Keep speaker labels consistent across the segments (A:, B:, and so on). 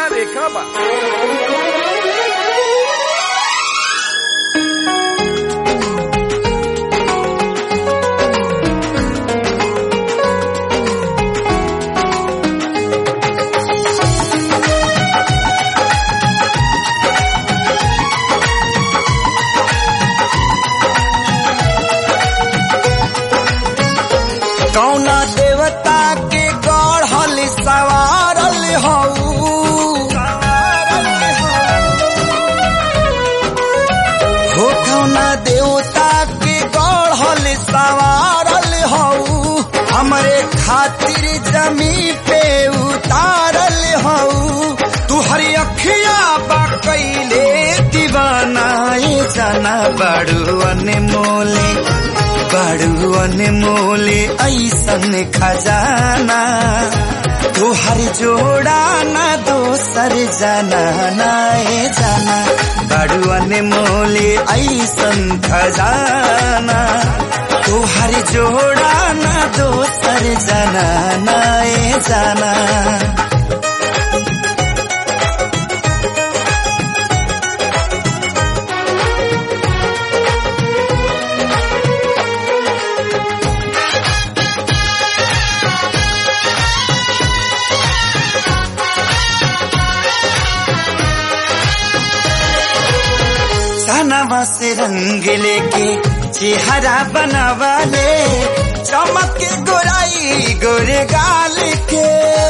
A: रेखा बा।
B: कौना देवता के गढ़ल सवारल हऊ हो, कौना देवता के गढ़ल सवारल हऊ, हमरे खातिर जमी पे उतारल हऊ। तू हरी अखिया बा कैले दीवानाए जाना बड़ू अनमोले, बड़ू अनमोले ऐसन खजाना। तोहर जोड़ा ना दोसर जाना नाए जाना, बड़ू अनमोले ऐसन खजाना। तोहर जोड़ा ना दोसर जाना नाए जाना। नवा से रंग लेके चेहरा बनावाले, चमक के गोराई गोरे गाल के।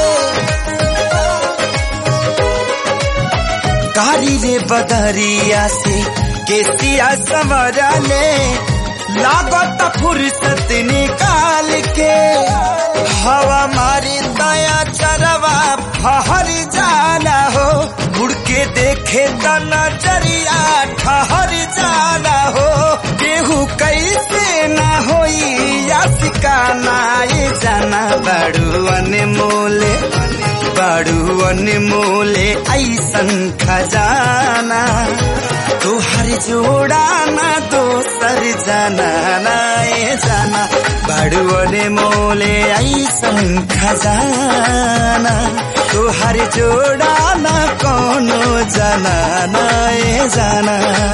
B: कारी रे बदरिया से केसिया संवरले, लागत फुर्सत निकाल के। हवा मारी दया चरवा फहर जाना हो, मुड़ के देखे त नजरिया ठहर जाना हो। केहू कैसे ना होई या सिकाना ये जाना, बड़ू अनमोले, बड़ू अनमोले ऐसन खजाना। तोहर जोड़ा ना दोसर जाना नाए जाना, बड़ू अनमोले ऐसन खजाना। तोहर जोड़ा ना कोनो जाना नाए जाना।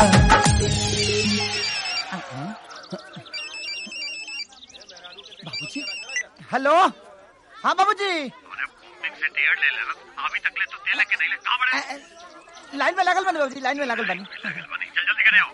C: बाबूजी, हेलो। हाँ बाबूजी,
D: अभी तक ले तो तेल के नहीं ले, कहां बड़े
C: लाइन में लागल बनी बाबूजी, लाइन में लागल बनी।
D: चल जल्दी करे आओ।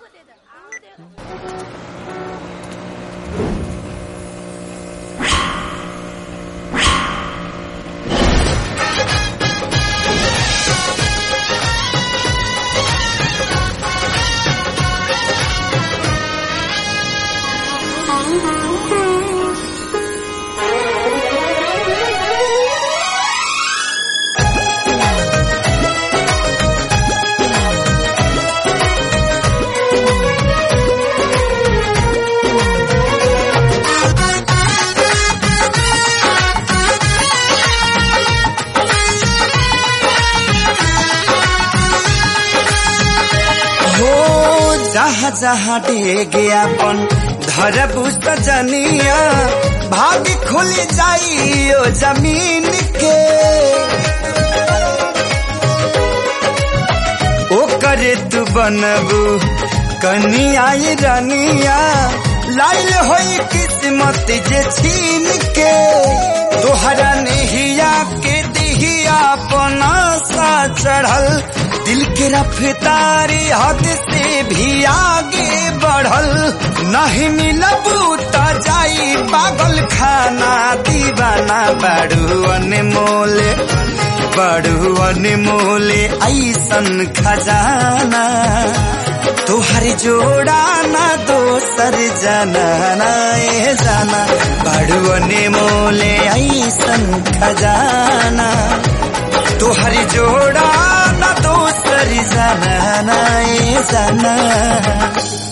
B: जहाँ जहाँ डेगे अपन धरबू सजनिया, भाग खुल जाई ओ जमीन के। ओ करे तू बनबू कनिया रनिया, लाइल होई किस्मत जे छीन के। तोहरा नेहिया के दिहिया अपना सा चढ़ल, दिल के रफ्तारी हद से भी आगे बढ़ल। नहीं मिलबू त जाई पागल खाना दीवाना, बड़ू अनमोले, बड़ू अनमोले ऐसन खजाना। तोहर जोड़ा ना दोसर जाना नाए जाना, बड़ू अनमोले ऐसन खजाना। तोहर जोड़ा ना दोसर जाना नाए जाना।